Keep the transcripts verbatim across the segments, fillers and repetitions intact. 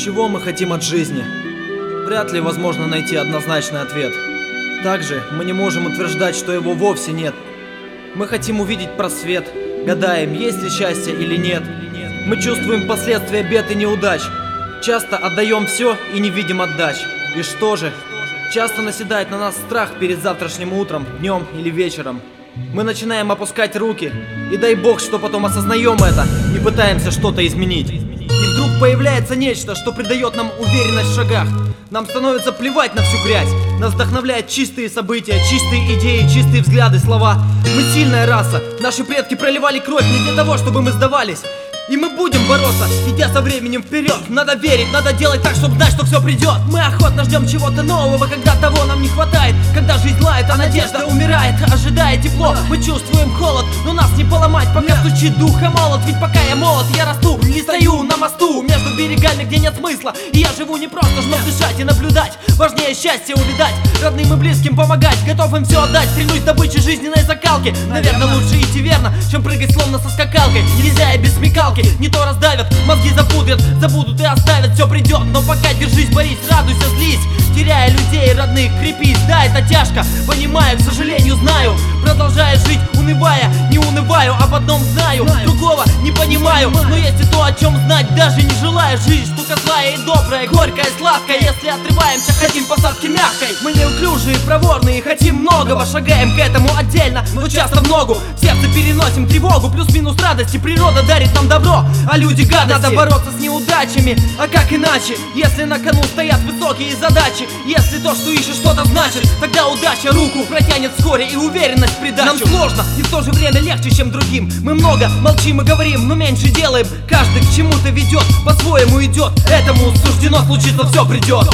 Чего мы хотим от жизни? Вряд ли возможно найти однозначный ответ. Также мы не можем утверждать, что его вовсе нет. Мы хотим увидеть просвет, гадаем, есть ли счастье или нет. Мы чувствуем последствия бед и неудач. Часто отдаем все и не видим отдач. И что же? Часто наседает на нас страх перед завтрашним утром, днем или вечером. Мы начинаем опускать руки, и дай бог, что потом осознаем это и пытаемся что-то изменить. И вдруг появляется нечто, что придает нам уверенность в шагах. Нам становится плевать на всю грязь. Нас вдохновляют чистые события, чистые идеи, чистые взгляды, слова. Мы сильная раса, наши предки проливали кровь не для того, чтобы мы сдавались. И мы будем бороться, идя со временем вперед. Надо верить, надо делать так, чтобы знать, что все придет. Мы охотно ждем чего-то нового, когда того нам не хватает. Когда жизнь лает, а надежда умирает, ожидая тепло. Мы чувствуем холод, но нас не поломать, пока стучит духа молот. Ведь пока я молод, я расту и стою на мосту между берегами, где нет смысла. И я живу не просто, чтобы дышать и наблюдать. Важнее счастье увидать, родным и близким помогать. Готов им все отдать, стремлюсь добычи жизненной закалки. Наверное, лучше идти верно, чем прыгать словно со скакалкой. Нельзя и без смекалки, не то раздавят, мозги запудрят, забудут и оставят, все придет. Но пока держись, борись, радуйся, злись, теряя людей родных, крепись. Да, это тяжко, понимаю, к сожалению, знаю. Продолжая жить, унывая, не унываю, об одном знаю, другого не понимаю. Но есть и то, о чем знать даже не желаю. Жизнь штука злая и добрая, горькая и сладкая. Если отрываемся, хотим посадки мягкой. Мы неуклюжие, проворные, хотим многого. Шагаем к этому отдельно, но часто в ногу. В сердце переносим тревогу, плюс-минус радости. Природа дарит нам добро, а люди гадости. Надо бороться с неудачами, а как иначе? Если на кону стоят высокие задачи, если то, что ищешь, что-то значит, тогда удача руку протянет вскоре и уверенность в придачу. Нам сложно и в то же время легче, чем другим. Мы много молчим и говорим, но меньше делаем. Каждый к чему-то ведет, по-своему идет. Этому суждено случиться, все придет.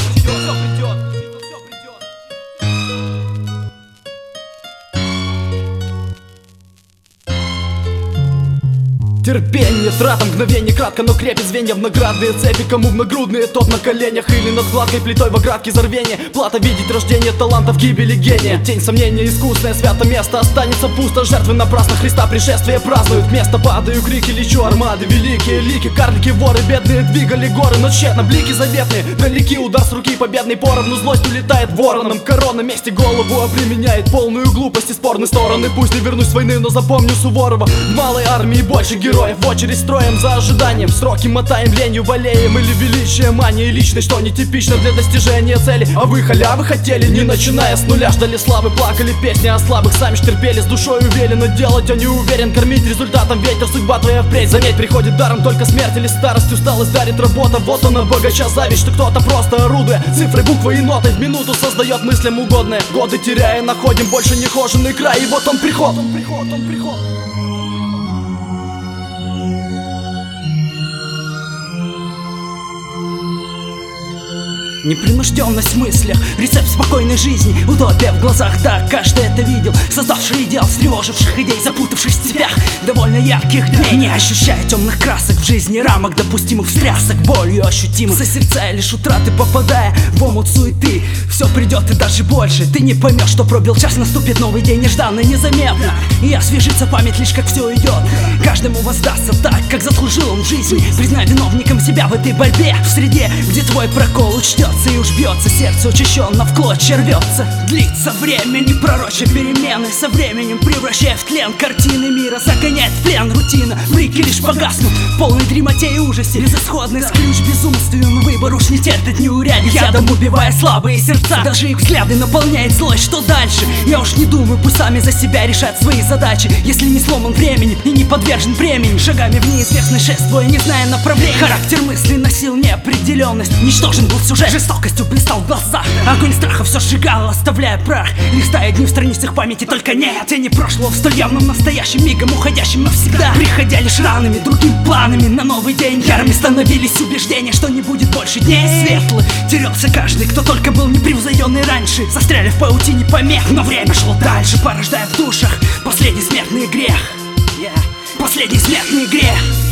Терпение, трата мгновений, кратко, но крепит звенья в наградные цепи. Кому в нагрудные, тот на коленях или над гладкой плитой в оградке зарвения. Плата видеть рождение талантов, гибели гения. Тень сомнения искусное, свято место останется пусто. Жертвы напрасно Христа пришествие празднуют. Место падаю, крики, лечу армады, великие лики. Карлики, воры, бедные двигали горы, но тщетно блики заветные. Далеки удар с руки победный поровну. Злость улетает вороном, корона мести голову обременяет. Полную глупость и спорные стороны. Пусть не вернусь с войны, но запомню Суворова. В малой армии больше героев. В очередь строим за ожиданием, сроки мотаем, ленью болеем. Или величие, мания, личность, что нетипично для достижения цели. А вы халявы хотели, не начиная с нуля. Ждали славы, плакали песни о слабых. Сами ж терпели, с душой уверенно делать, а не уверен. Кормить результатом ветер, судьба твоя впредь. Заметь, приходит даром только смерть или старость. Усталость дарит работа, вот она богача зависть. Что кто-то просто орудуя цифры, буквы и ноты в минуту создает мыслям угодное. Годы теряя, находим больше нехоженный край. И вот он приход, он приход, он приход. Непринужденность в мыслях, рецепт спокойной жизни. Утопия в глазах, так каждый это видел. Создавший идеал, встревоживших идей, запутавшись в цепях довольно ярких дней. Не ощущая темных красок в жизни, рамок допустимых встрясок, болью ощутимых. Созерцая лишь утраты, попадая в омут суеты. Все придет и даже больше, ты не поймешь, что пробил час. Наступит новый день нежданно, незаметно, и освежится память лишь как все идет. Каждому воздастся так, как заслужил он в жизни. Признай виновником себя в этой борьбе, в среде, где твой прокол учтется. И уж бьется сердце учащенно, в клочья рвется. Длится время, не пророча перемены. Со временем превращая в тлен картины мира. Загоняет в плен рутина, блики лишь погаснут в полной дремоте и ужасе. Безысходность, ключ безумствен, выбор уж не терпит неурядиц. Ядом убивая слабые сердца, даже их взгляды наполняет злость. Что дальше? Я уж не думаю, пусть сами за себя решат свои задачи. Если не сломан временем и не подвержен бремени, шагами в неизвестность шествуя, не зная направления. Характер мысли носил неопределенность, ничтожен был сюжет, жестокостью блистал в глазах. Огонь страха все сжигал, оставляя прах. Листая дни в страницах памяти, только нет тени прошлого в столь явном настоящем, мигом уходящим навсегда. Приходя лишь ранами, другими планами на новый день. Ярыми становились убеждения, что не будет больше дней светлых. Терялся каждый, кто только был непревзойденный раньше. Застряли в паутине помех, но время шло дальше, порождая в душах последний смертный грех. yeah. Последний смертный грех.